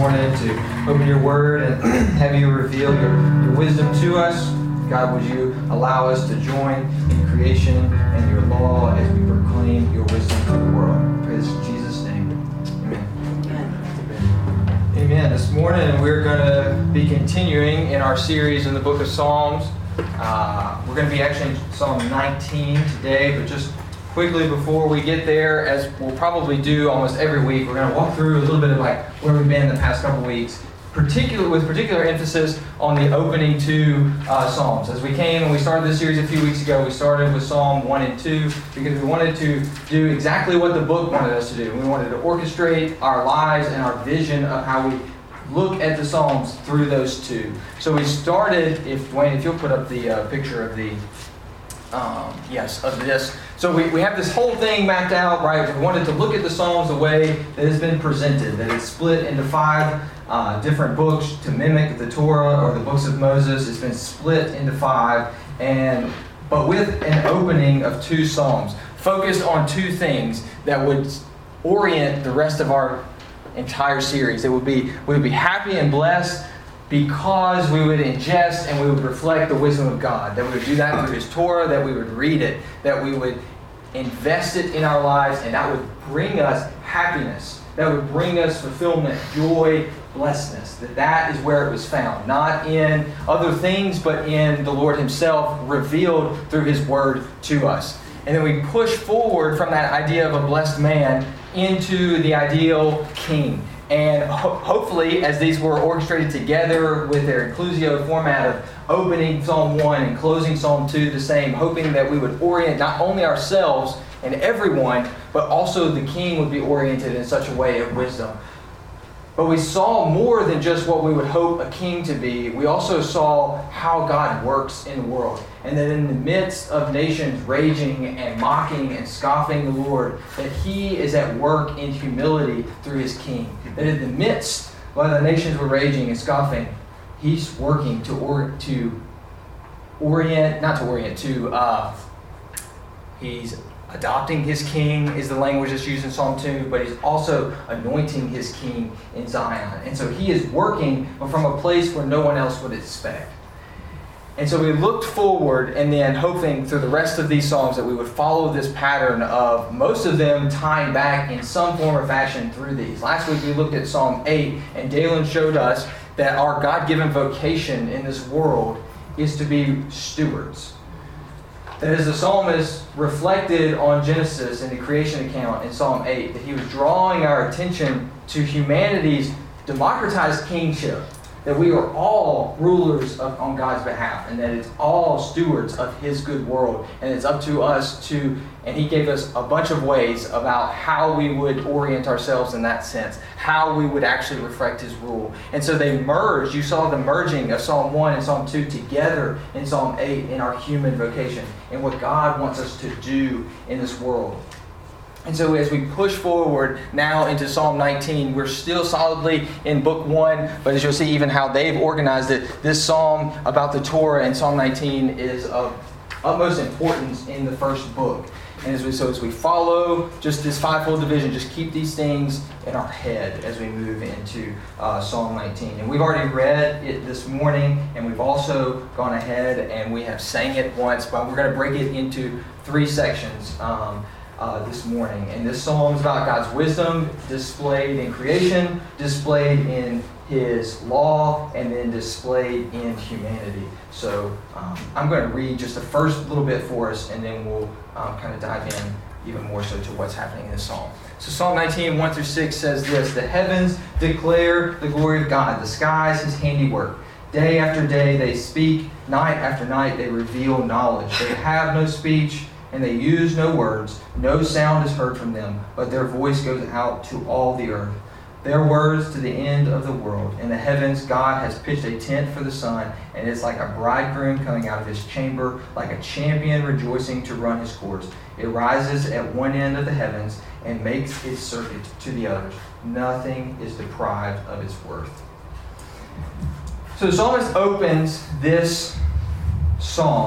morning to open your word and have you reveal your wisdom to us. God, would you allow us to join in creation and your law as we proclaim your wisdom to the world. Praise in Jesus' name. Amen. Amen. This morning we're going to be continuing in our series in the book of Psalms. We're going to be actually in Psalm 19 today, but just quickly before we get there, as we'll probably do almost every week, we're going to walk through a little bit of like where we've been the past couple weeks, with particular emphasis on the opening two Psalms. As we came and we started this series a few weeks ago, we started with Psalm 1 and 2 because we wanted to do exactly what the book wanted us to do. We wanted to orchestrate our lives and our vision of how we look at the Psalms through those two. So we started, Dwayne, if you'll put up the picture of the of this. So we have this whole thing mapped out, right? We wanted to look at the Psalms the way that it's been presented, that it's split into 5 different books to mimic the Torah or the books of Moses. It's been split into 5, but with an opening of 2 Psalms, focused on 2 things that would orient the rest of our entire series. We would be happy and blessed because we would ingest and we would reflect the wisdom of God. That we would do that through His Torah, that we would read it, that we would invest it in our lives, and that would bring us happiness. That would bring us fulfillment, joy, blessedness. That is where it was found. Not in other things, but in the Lord Himself revealed through His Word to us. And then we push forward from that idea of a blessed man into the ideal king. And hopefully, as these were orchestrated together with their inclusio format of opening Psalm 1 and closing Psalm 2 the same, hoping that we would orient not only ourselves and everyone, but also the king would be oriented in such a way of wisdom. But we saw more than just what we would hope a king to be. We also saw how God works in the world. And that in the midst of nations raging and mocking and scoffing the Lord, that He is at work in humility through His king. That in the midst, while the nations were raging and scoffing, He's working He's adopting His king is the language that's used in Psalm 2, but He's also anointing His king in Zion. And so He is working from a place where no one else would expect. And so we looked forward and then hoping through the rest of these Psalms that we would follow this pattern of most of them tying back in some form or fashion through these. Last week we looked at Psalm 8, and Dalen showed us that our God-given vocation in this world is to be stewards. That as the psalmist reflected on Genesis and the creation account in Psalm 8, that he was drawing our attention to humanity's democratized kingship, that we are all rulers on God's behalf, and that it's all stewards of His good world, and it's up to us and He gave us a bunch of ways about how we would orient ourselves in that sense, how we would actually reflect His rule. And so they merged. You saw the merging of Psalm 1 and Psalm 2 together in Psalm 8 in our human vocation, and what God wants us to do in this world. And so as we push forward now into Psalm 19, we're still solidly in Book 1, but as you'll see even how they've organized it, this psalm about the Torah in Psalm 19 is of utmost importance in the first book. And as we follow just this 5-fold division, just keep these things in our head as we move into Psalm 19. And we've already read it this morning, and we've also gone ahead and we have sang it once, but we're going to break it into 3 sections this morning. And this psalm is about God's wisdom displayed in creation, displayed in His law, and then displayed in humanity. So I'm going to read just the first little bit for us, and then we'll kind of dive in even more so to what's happening in this psalm. So Psalm 19, 1-6 says this: "The heavens declare the glory of God, the skies His handiwork. Day after day they speak, night after night they reveal knowledge. They have no speech, and they use no words. No sound is heard from them, but their voice goes out to all the earth. Their words to the end of the world. In the heavens God has pitched a tent for the sun, and it's like a bridegroom coming out of his chamber, like a champion rejoicing to run his course. It rises at one end of the heavens and makes its circuit to the others. Nothing is deprived of its worth." So the psalmist opens this psalm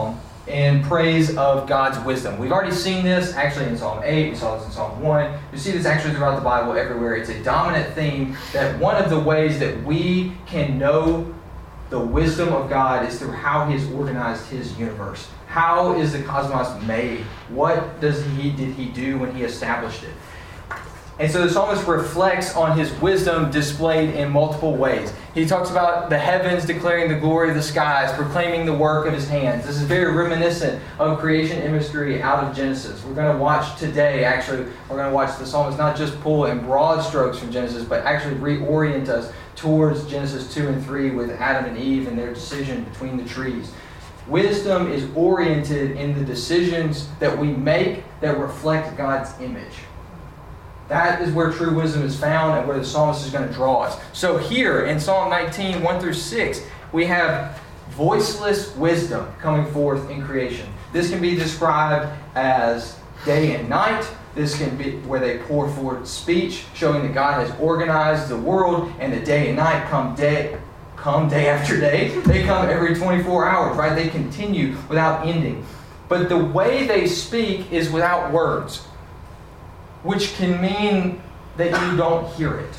in praise of God's wisdom. We've already seen this actually in Psalm 8, we saw this in Psalm 1. You see this actually throughout the Bible everywhere. It's a dominant theme that one of the ways that we can know the wisdom of God is through how He has organized His universe. How is the cosmos made? What did He do when He established it? And so the psalmist reflects on his wisdom displayed in multiple ways. He talks about the heavens declaring the glory of the skies, proclaiming the work of His hands. This is very reminiscent of creation imagery out of Genesis. We're going to watch today, actually, we're going to watch the psalmist not just pull in broad strokes from Genesis, but actually reorient us towards Genesis 2 and 3 with Adam and Eve and their decision between the trees. Wisdom is oriented in the decisions that we make that reflect God's image. That is where true wisdom is found and where the psalmist is going to draw us. So here in Psalm 19, 1 through 6, we have voiceless wisdom coming forth in creation. This can be described as day and night. This can be where they pour forth speech, showing that God has organized the world, and the day and night come day after day. They come every 24 hours, right? They continue without ending. But the way they speak is without words, which can mean that you don't hear it.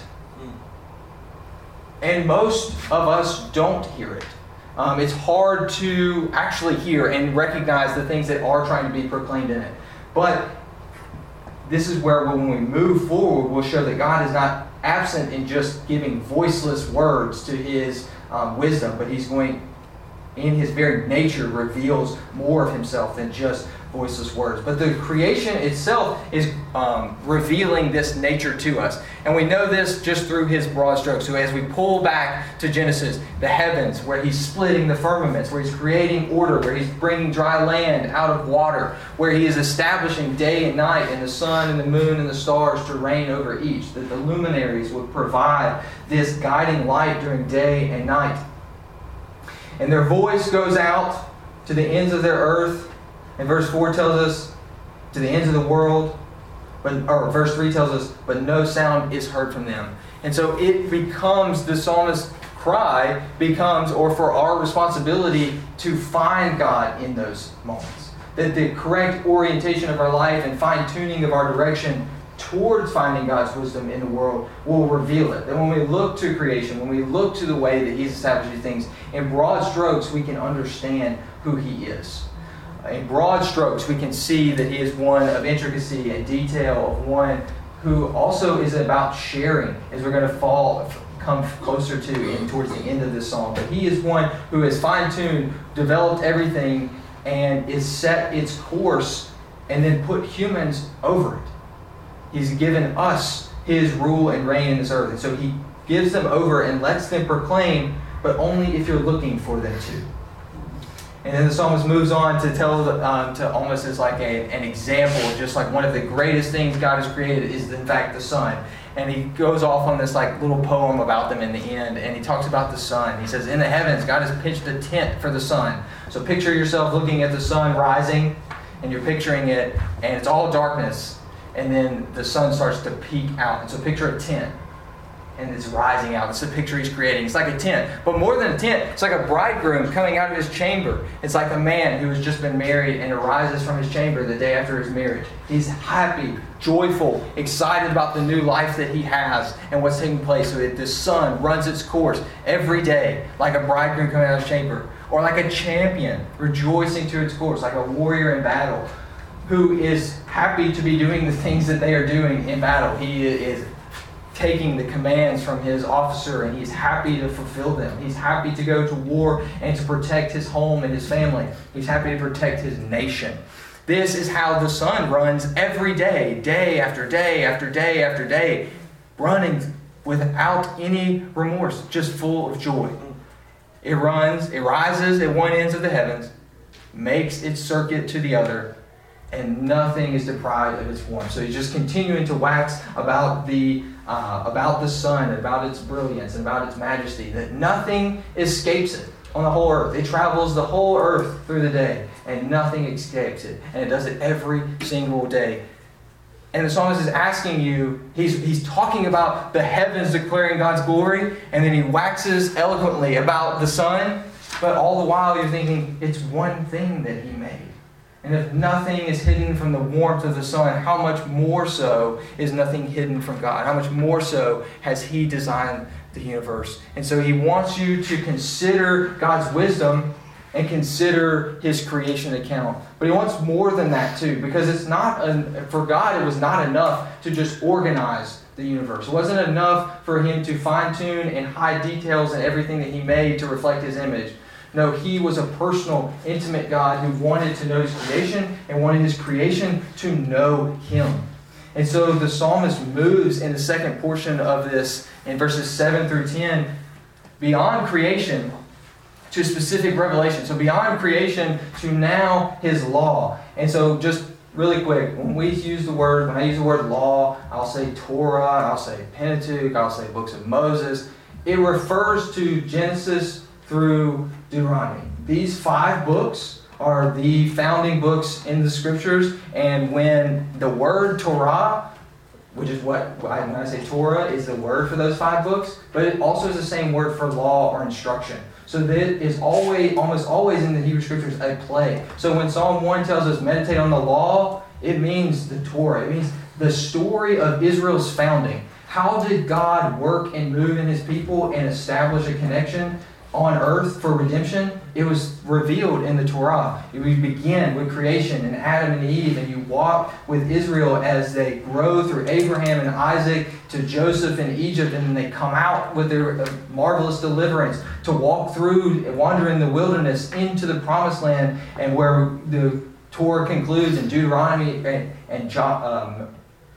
And most of us don't hear it. It's hard to actually hear and recognize the things that are trying to be proclaimed in it. But this is where when we move forward, we'll show that God is not absent in just giving voiceless words to His wisdom, but He's going, in His very nature, reveals more of Himself than just voiceless words. But the creation itself is revealing this nature to us. And we know this just through His broad strokes. So as we pull back to Genesis, the heavens, where He's splitting the firmaments, where He's creating order, where He's bringing dry land out of water, where He is establishing day and night, and the sun and the moon and the stars to reign over each, that the luminaries would provide this guiding light during day and night. And their voice goes out to the ends of their earth. And verse 4 tells us, to the ends of the world. Or verse 3 tells us, but no sound is heard from them. And so it becomes, the psalmist's cry becomes, or for our responsibility, to find God in those moments. That the correct orientation of our life and fine-tuning of our direction towards finding God's wisdom in the world will reveal it. That when we look to creation, when we look to the way that He's established these things, in broad strokes we can understand who He is. In broad strokes we can see that He is one of intricacy and detail, of one who also is about sharing, as we're going to come closer to towards the end of this psalm. But He is one who has fine-tuned, developed everything, and is set its course, and then put humans over it. He's given us His rule and reign in this earth. And so He gives them over and lets them proclaim, but only if you're looking for them to. And then the psalmist moves on to tell, to almost as like an example, just like one of the greatest things God has created is in fact the sun. And he goes off on this like little poem about them in the end, and he talks about the sun. He says, in the heavens, God has pitched a tent for the sun. So picture yourself looking at the sun rising, and you're picturing it, and it's all darkness, and then the sun starts to peek out. And so picture a tent, and it's rising out. It's the picture he's creating. It's like a tent. But more than a tent, it's like a bridegroom coming out of his chamber. It's like a man who has just been married and arises from his chamber the day after his marriage. He's happy, joyful, excited about the new life that he has and what's taking place. So the sun runs its course every day, like a bridegroom coming out of his chamber. Or like a champion rejoicing to its course, like a warrior in battle who is happy to be doing the things that they are doing in battle. He is taking the commands from his officer, and he's happy to fulfill them. He's happy to go to war and to protect his home and his family. He's happy to protect his nation. This is how the sun runs every day, day after day after day after day, running without any remorse, just full of joy. It rises at one end of the heavens, makes its circuit to the other, and nothing is deprived of its form. So he's just continuing to wax about the sun, about its brilliance, and about its majesty, that nothing escapes it on the whole earth. It travels the whole earth through the day, and nothing escapes it. And it does it every single day. And the psalmist is asking you, he's talking about the heavens declaring God's glory, and then he waxes eloquently about the sun. But all the while you're thinking, it's one thing that he made. And if nothing is hidden from the warmth of the sun, how much more so is nothing hidden from God? How much more so has he designed the universe? And so he wants you to consider God's wisdom and consider his creation account. But he wants more than that too, because it's not, for God, it was not enough to just organize the universe. It wasn't enough for him to fine-tune and hide details in everything that he made to reflect his image. No, he was a personal, intimate God who wanted to know his creation and wanted his creation to know him. And so the psalmist moves in the second portion of this, in verses 7 through 10, beyond creation to specific revelation. So beyond creation to now his law. And so just really quick, when I use the word law, I'll say Torah, I'll say Pentateuch, I'll say books of Moses. It refers to Genesis through Deuteronomy. These 5 books are the founding books in the scriptures, and when the word Torah, which is when I say Torah, is the word for those 5 books, but it also is the same word for law or instruction. So that is almost always in the Hebrew Scriptures a play. So when Psalm 1 tells us meditate on the law, it means the Torah. It means the story of Israel's founding. How did God work and move in his people and establish a connection on earth for redemption? It was revealed in the Torah. We begin with creation and Adam and Eve, and you walk with Israel as they grow through Abraham and Isaac to Joseph in Egypt, and then they come out with their marvelous deliverance to walk through, wander in the wilderness into the promised land, and where the Torah concludes in Deuteronomy, and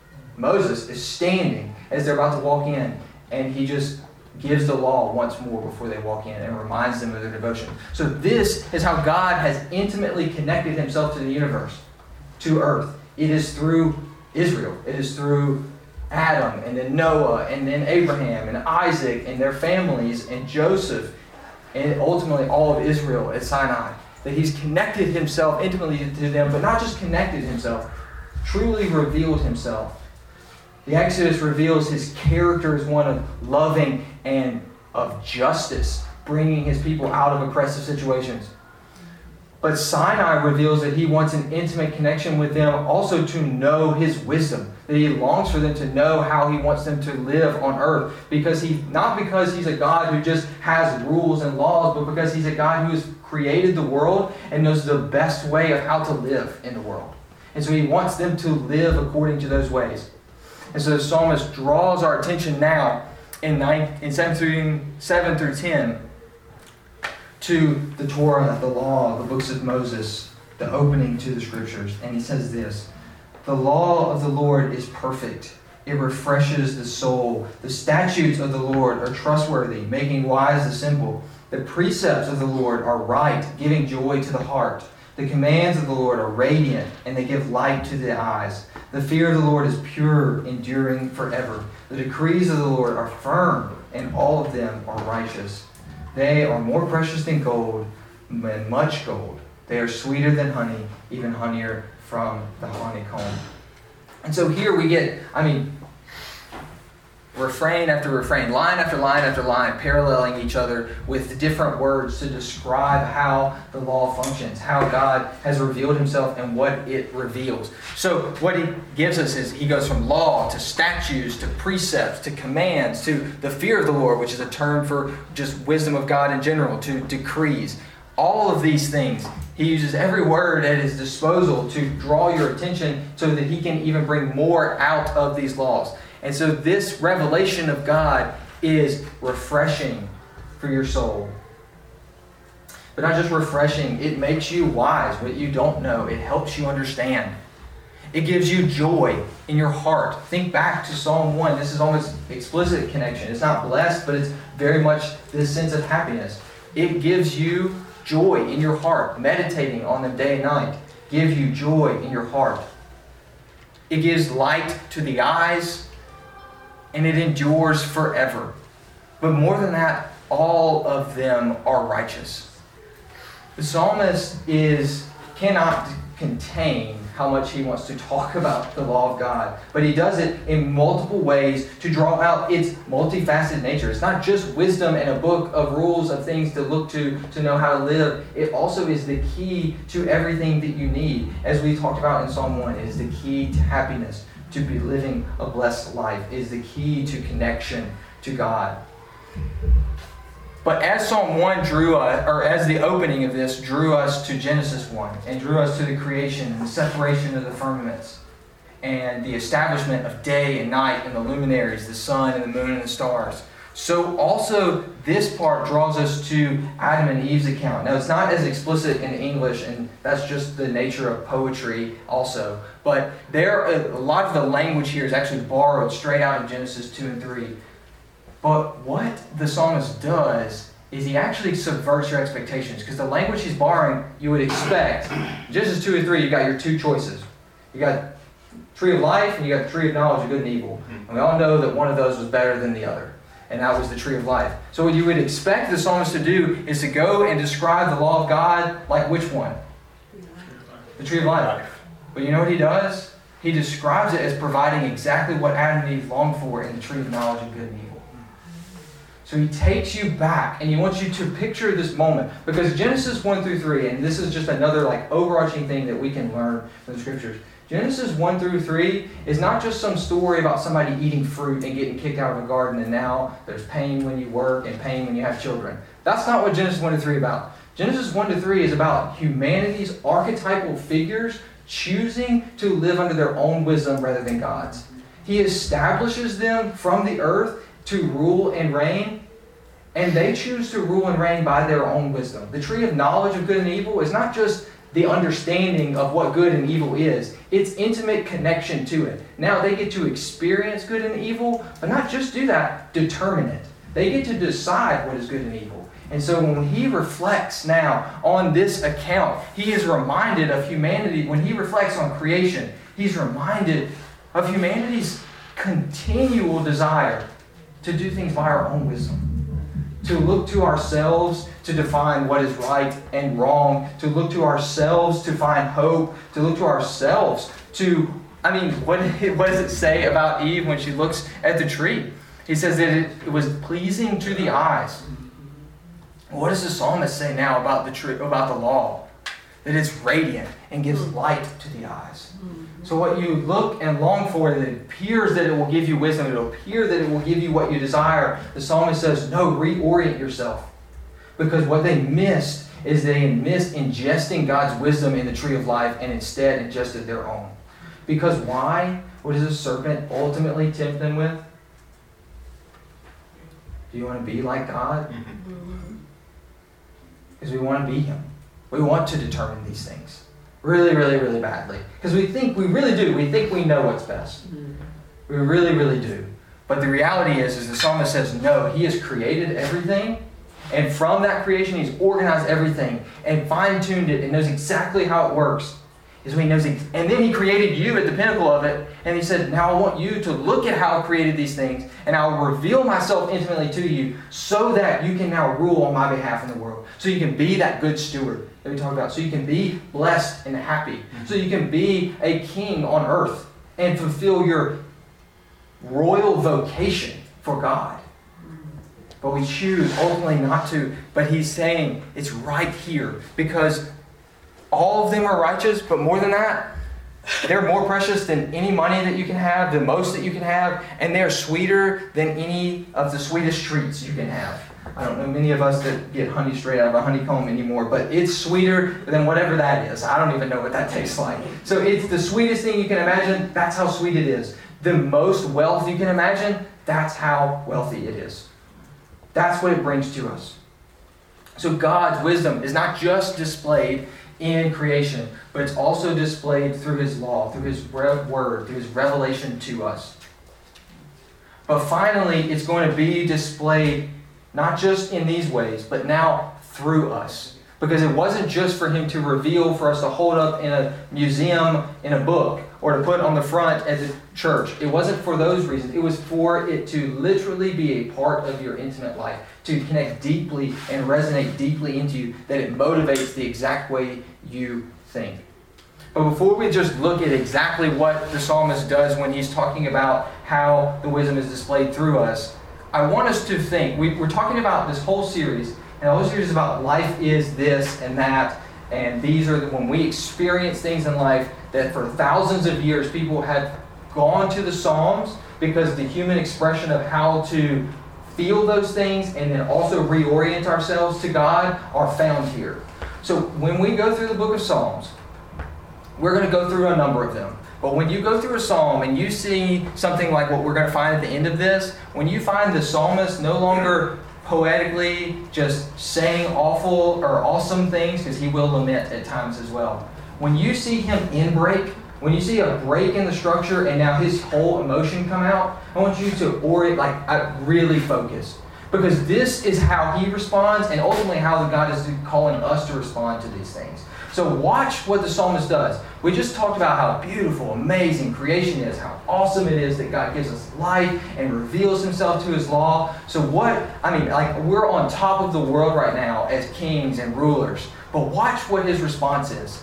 Moses is standing as they're about to walk in, and he just gives the law once more before they walk in and reminds them of their devotion. So this is how God has intimately connected himself to the universe, to earth. It is through Israel. It is through Adam, and then Noah, and then Abraham, and Isaac, and their families, and Joseph, and ultimately all of Israel at Sinai. That he's connected himself intimately to them, but not just connected himself, truly revealed himself. The Exodus reveals his character as one of loving and of justice, bringing his people out of oppressive situations. But Sinai reveals that he wants an intimate connection with them, also to know his wisdom, that he longs for them to know how he wants them to live on earth, not because he's a God who just has rules and laws, but because he's a God who has created the world and knows the best way of how to live in the world. And so he wants them to live according to those ways. And so the psalmist draws our attention now in 7 through 10 to the Torah, the law, the books of Moses, the opening to the scriptures. And he says this: the law of the Lord is perfect. It refreshes the soul. The statutes of the Lord are trustworthy, making wise the simple. The precepts of the Lord are right, giving joy to the heart. The commands of the Lord are radiant, and they give light to the eyes. The fear of the Lord is pure, enduring forever. The decrees of the Lord are firm, and all of them are righteous. They are more precious than gold, and much gold. They are sweeter than honey, even honeyer from the honeycomb. And so here we get, refrain after refrain, line after line after line, paralleling each other with different words to describe how the law functions, how God has revealed himself and what it reveals. So what he gives us is he goes from law to statutes to precepts to commands to the fear of the Lord, which is a term for just wisdom of God in general, to decrees. All of these things, he uses every word at his disposal to draw your attention so that he can even bring more out of these laws. And so this revelation of God is refreshing for your soul. But not just refreshing, it makes you wise. What you don't know, it helps you understand. It gives you joy in your heart. Think back to Psalm 1. This is almost explicit connection. It's not blessed, but it's very much this sense of happiness. It gives you joy in your heart. Meditating on them day and night gives you joy in your heart. It gives light to the eyes, and it endures forever. But more than that, all of them are righteous. The psalmist cannot contain how much he wants to talk about the law of God. But he does it in multiple ways to draw out its multifaceted nature. It's not just wisdom and a book of rules of things to look to know how to live. It also is the key to everything that you need. As we talked about in Psalm 1, it is the key to happiness, to be living a blessed life. It is the key to connection to God. But as Psalm 1 drew us, or as the opening of this drew us to Genesis 1, and drew us to the creation and the separation of the firmaments, and the establishment of day and night and the luminaries, the sun and the moon and the stars, so also this part draws us to Adam and Eve's account. Now it's not as explicit in English, and that's just the nature of poetry also. But a lot of the language here is actually borrowed straight out of Genesis 2 and 3. But what the psalmist does is he actually subverts your expectations, because the language he's borrowing, you would expect. Genesis 2 and 3, you got your two choices. You got tree of life and you got the tree of knowledge of good and evil. And we all know that one of those was better than the other, and that was the tree of life. So what you would expect the psalmist to do is to go and describe the law of God like which one? The tree of life. But you know what he does? He describes it as providing exactly what Adam and Eve longed for in the tree of knowledge of good and evil. So he takes you back, and he wants you to picture this moment. Because Genesis 1 through 3, and this is just another overarching thing that we can learn from the Scriptures. Genesis 1 through 3 is not just some story about somebody eating fruit and getting kicked out of a garden, and now there's pain when you work and pain when you have children. That's not what Genesis 1 to 3 is about. Genesis 1 to 3 is about humanity's archetypal figures choosing to live under their own wisdom rather than God's. He establishes them from the earth to rule and reign, and they choose to rule and reign by their own wisdom. The tree of knowledge of good and evil is not just the understanding of what good and evil is. It's intimate connection to it. Now they get to experience good and evil, but not just do that, determine it. They get to decide what is good and evil. And so when he reflects now on this account, he is reminded of humanity. When he reflects on creation, he's reminded of humanity's continual desire to do things by our own wisdom, to look to ourselves to define what is right and wrong, to look to ourselves to find hope, to look to ourselves to, what does it say about Eve when she looks at the tree? He says that it was pleasing to the eyes. What does the psalmist say now about the tree, about the law? That it's radiant and gives light to the eyes. So what you look and long for, that it appears that it will give you wisdom, it will appear that it will give you what you desire, the psalmist says, no, reorient yourself. Because what they missed is they missed ingesting God's wisdom in the tree of life and instead ingested their own. Because why? What does the serpent ultimately tempt them with? Do you want to be like God? Because we want to be Him. We want to determine these things. Really, really, really badly. Because we really do. We think we know what's best. We really, really do. But the reality is the psalmist says, no, He has created everything. And from that creation, He's organized everything and fine-tuned it and knows exactly how it works. And then He created you at the pinnacle of it. And He said, now I want you to look at how I created these things. And I will reveal myself intimately to you so that you can now rule on my behalf in the world. So you can be that good steward that we talked about. So you can be blessed and happy. So you can be a king on earth and fulfill your royal vocation for God. But we choose ultimately not to. But He's saying it's right here. Because all of them are righteous, but more than that, they're more precious than any money that you can have, the most that you can have, and they're sweeter than any of the sweetest treats you can have. I don't know many of us that get honey straight out of a honeycomb anymore, but it's sweeter than whatever that is. I don't even know what that tastes like. So it's the sweetest thing you can imagine. That's how sweet it is. The most wealth you can imagine, that's how wealthy it is. That's what it brings to us. So God's wisdom is not just displayed in creation, but it's also displayed through His law, through His word, through His revelation to us. But finally, it's going to be displayed not just in these ways, but now through us. Because it wasn't just for Him to reveal, for us to hold up in a museum, in a book, or to put on the front at the church. It wasn't for those reasons. It was for it to literally be a part of your intimate life, to connect deeply and resonate deeply into you, that it motivates the exact way you think. But before we just look at exactly what the psalmist does when he's talking about how the wisdom is displayed through us, I want us to think. We're talking about this whole series, and the whole series is about life is this and that, and these are when we experience things in life that for thousands of years people have gone to the Psalms because the human expression of how to feel those things and then also reorient ourselves to God are found here. So when we go through the book of Psalms, we're going to go through a number of them. But when you go through a psalm and you see something like what we're going to find at the end of this, when you find the psalmist no longer poetically just saying awful or awesome things, because he will lament at times as well. When you see him in break, when you see a break in the structure and now his whole emotion come out, I want you to really focus. Because this is how he responds and ultimately how God is calling us to respond to these things. So watch what the psalmist does. We just talked about how beautiful, amazing creation is, how awesome it is that God gives us life and reveals himself to his law. So we're on top of the world right now as kings and rulers. But watch what his response is.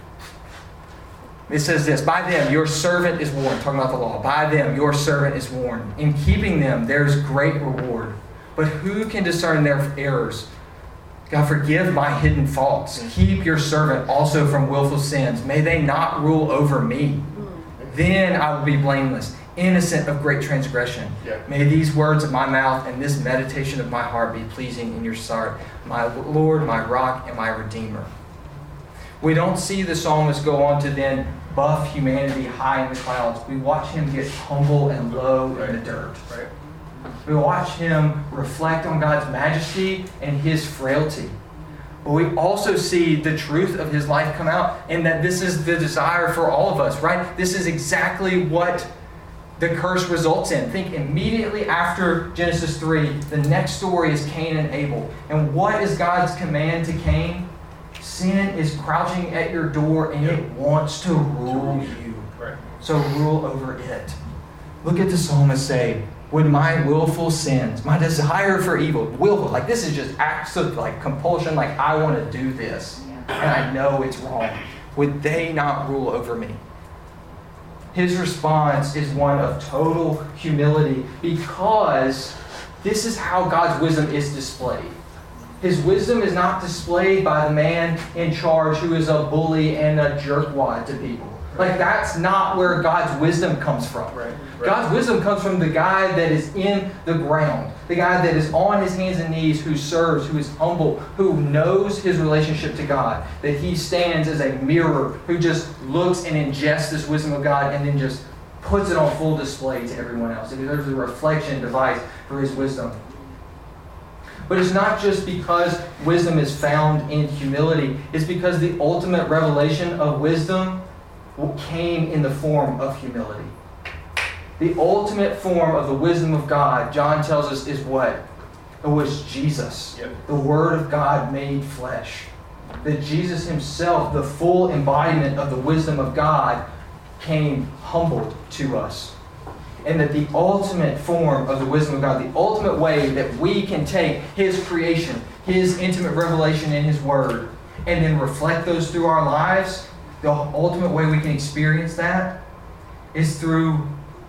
It says this, by them your servant is warned. Talking about the law. By them your servant is warned. In keeping them there's great reward. But who can discern their errors? God, forgive my hidden faults. Keep your servant also from willful sins. May they not rule over me. Then I will be blameless, innocent of great transgression. Yeah. May these words of my mouth and this meditation of my heart be pleasing in your sight, my Lord, my rock, and my redeemer. We don't see the psalmist go on to then buff humanity high in the clouds. We watch him get humble and low in the dirt. Right. We watch him reflect on God's majesty and his frailty. But we also see the truth of his life come out, and that this is the desire for all of us, right? This is exactly what the curse results in. Think immediately after Genesis 3, the next story is Cain and Abel. And what is God's command to Cain? Sin is crouching at your door and it wants to rule you. So rule over it. Look at the psalmist say, would my willful sins, my desire for evil, willful, like this is just acts of like compulsion, like I want to do this and I know it's wrong. Would they not rule over me? His response is one of total humility because this is how God's wisdom is displayed. His wisdom is not displayed by the man in charge who is a bully and a jerkwad to people. Like that's not where God's wisdom comes from. Right. God's wisdom comes from the guy that is in the ground, the guy that is on his hands and knees, who serves, who is humble, who knows his relationship to God, that he stands as a mirror, who just looks and ingests this wisdom of God and then just puts it on full display to everyone else. There's a reflection device for his wisdom. But it's not just because wisdom is found in humility. It's because the ultimate revelation of wisdom came in the form of humility. The ultimate form of the wisdom of God, John tells us, is what? It was Jesus, the Word of God made flesh. That Jesus himself, the full embodiment of the wisdom of God, came humbled to us. And that the ultimate form of the wisdom of God, the ultimate way that we can take his creation, his intimate revelation in his Word, and then reflect those through our lives, the ultimate way we can experience that is through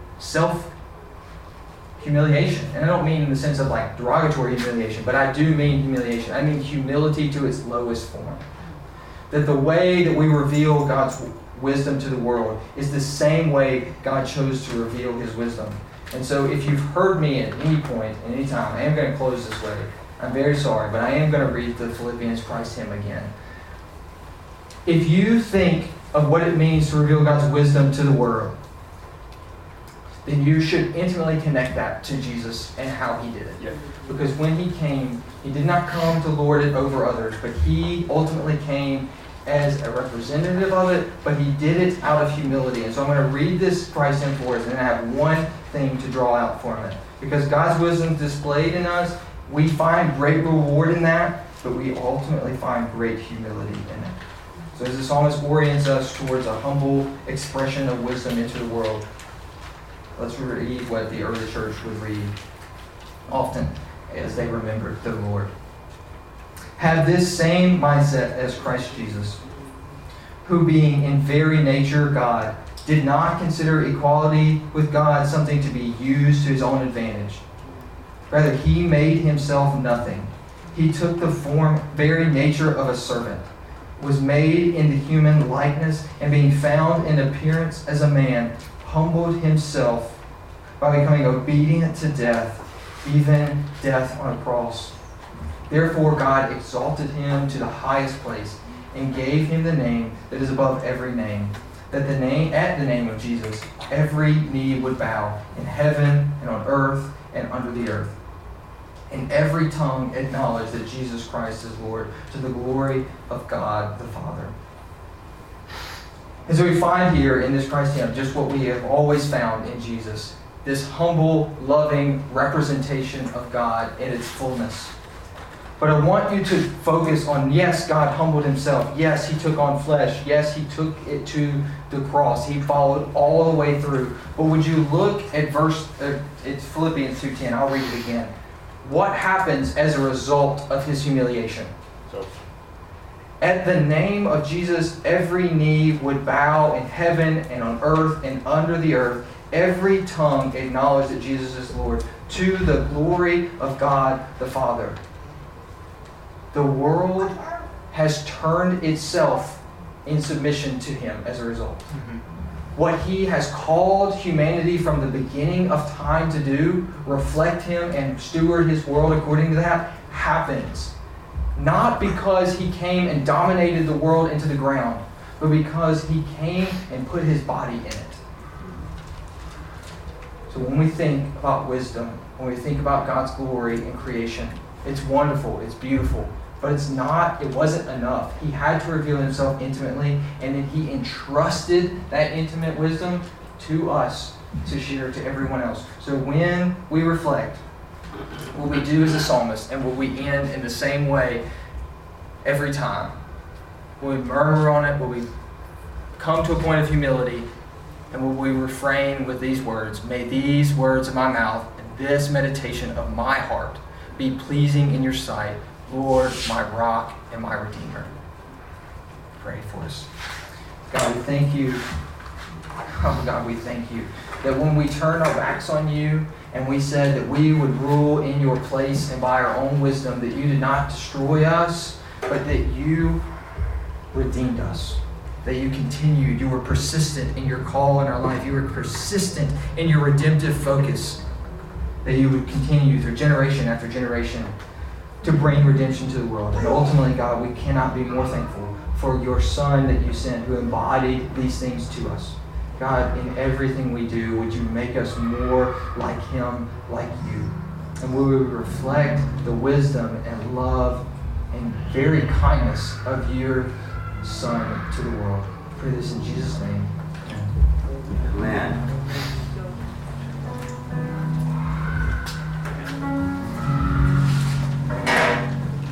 self-humiliation. And I don't mean in the sense of like derogatory humiliation, but I do mean humiliation. I mean humility to its lowest form. That the way that we reveal God's wisdom to the world is the same way God chose to reveal his wisdom. And so if you've heard me at any point, at any time, I am going to close this way. I'm very sorry, but I am going to read the Philippians Christ hymn again. If you think of what it means to reveal God's wisdom to the world, then you should intimately connect that to Jesus and how he did it. Yeah. Because when he came, he did not come to lord it over others, but he ultimately came as a representative of it, but he did it out of humility. And so I'm going to read this Christ hymn for us, and I have one thing to draw out from it. Because God's wisdom displayed in us, we find great reward in that, but we ultimately find great humility in it. So as the psalmist orients us towards a humble expression of wisdom into the world, let's read what the early church would read often as they remembered the Lord. Have this same mindset as Christ Jesus, who being in very nature God, did not consider equality with God something to be used to his own advantage. Rather, he made himself nothing. He took the very nature of a servant, was made in the human likeness, and being found in appearance as a man, humbled himself by becoming obedient to death, even death on a cross. Therefore God exalted him to the highest place and gave him the name that is above every name, that at the name of Jesus every knee would bow in heaven and on earth and under the earth, and every tongue acknowledge that Jesus Christ is Lord, to the glory of God the Father. And so we find here in this Christ hymn just what we have always found in Jesus, this humble, loving representation of God in its fullness. But I want you to focus on, yes, God humbled himself. Yes, he took on flesh. Yes, he took it to the cross. He followed all the way through. But would you look at it's Philippians 2:10. I'll read it again. What happens as a result of his humiliation? At the name of Jesus, every knee would bow in heaven and on earth and under the earth. Every tongue acknowledge that Jesus is Lord, to the glory of God the Father. The world has turned itself in submission to him as a result. Mm-hmm. What he has called humanity from the beginning of time to do, reflect him and steward his world according to that, happens. Not because he came and dominated the world into the ground, but because he came and put his body in it. So when we think about wisdom, when we think about God's glory in creation, it's wonderful, it's beautiful, but it wasn't enough. He had to reveal himself intimately, and then he entrusted that intimate wisdom to us to share to everyone else. So when we reflect, will we do as the psalmist, and will we end in the same way every time? Will we murmur on it? Will we come to a point of humility? And will we refrain with these words? May these words of my mouth and this meditation of my heart be pleasing in your sight, Lord, my rock and my redeemer. Pray for us. God, we thank you. Oh, God, we thank you that when we turn our backs on you and we said that we would rule in your place and by our own wisdom, that you did not destroy us, but that you redeemed us. That you continued, you were persistent in your call in our life. You were persistent in your redemptive focus. That you would continue through generation after generation to bring redemption to the world. And ultimately, God, we cannot be more thankful for your Son that you sent, who embodied these things to us. God, in everything we do, would you make us more like him, like you? And will we reflect the wisdom and love and very kindness of your Son to the world? I pray this in Jesus' name. Amen.